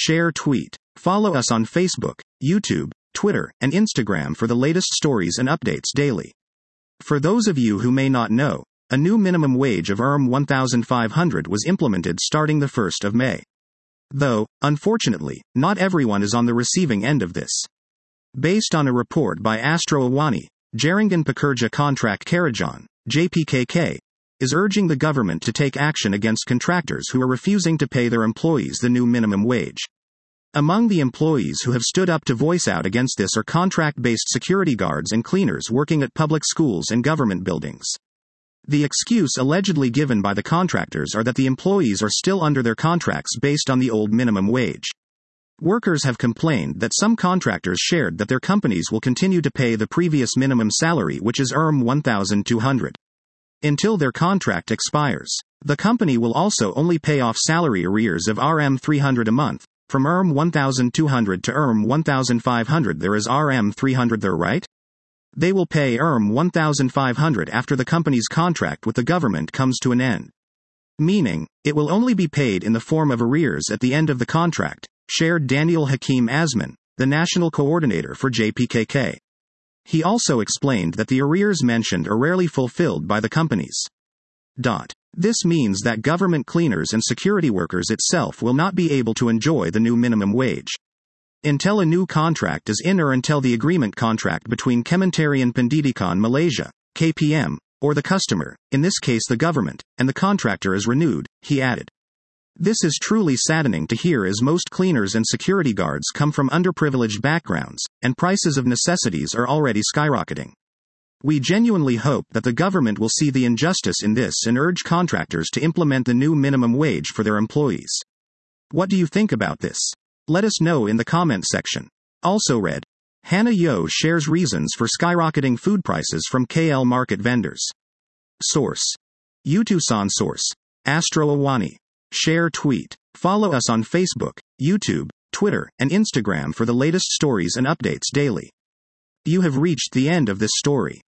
share, tweet. Follow us on Facebook, YouTube, Twitter, and Instagram for the latest stories and updates daily. For those of you who may not know, a new minimum wage of $1,500 was implemented starting the 1st of May. Though, unfortunately, not everyone is on the receiving end of this. Based on a report by Astro Awani, Jaringan Pekerja Kontrak Karajan, JPKK, is urging the government to take action against contractors who are refusing to pay their employees the new minimum wage. Among the employees who have stood up to voice out against this are contract-based security guards and cleaners working at public schools and government buildings. The excuse allegedly given by the contractors are that the employees are still under their contracts based on the old minimum wage. Workers have complained that some contractors shared that their companies will continue to pay the previous minimum salary, which is $1,200. Until their contract expires. The company will also only pay off salary arrears of $300 a month, from $1,200 to $1,500. There is $300 there, right? They will pay $1,500 after the company's contract with the government comes to an end. Meaning, it will only be paid in the form of arrears at the end of the contract, shared Daniel Hakim Azman, the national coordinator for JPKK. He also explained that the arrears mentioned are rarely fulfilled by the companies. This means that government cleaners and security workers itself will not be able to enjoy the new minimum wage until a new contract is in, or until the agreement contract between Kementerian Pendidikan Malaysia, KPM, or the customer, in this case the government, and the contractor is renewed, he added. This is truly saddening to hear, as most cleaners and security guards come from underprivileged backgrounds, and prices of necessities are already skyrocketing. We genuinely hope that the government will see the injustice in this and urge contractors to implement the new minimum wage for their employees. What do you think about this? Let us know in the comment section. Also read. Hannah Yo shares reasons for skyrocketing food prices from KL market vendors. Source. Utusan. Source. Astro Awani. Share, tweet. Follow us on Facebook, YouTube, Twitter, and Instagram for the latest stories and updates daily. You have reached the end of this story.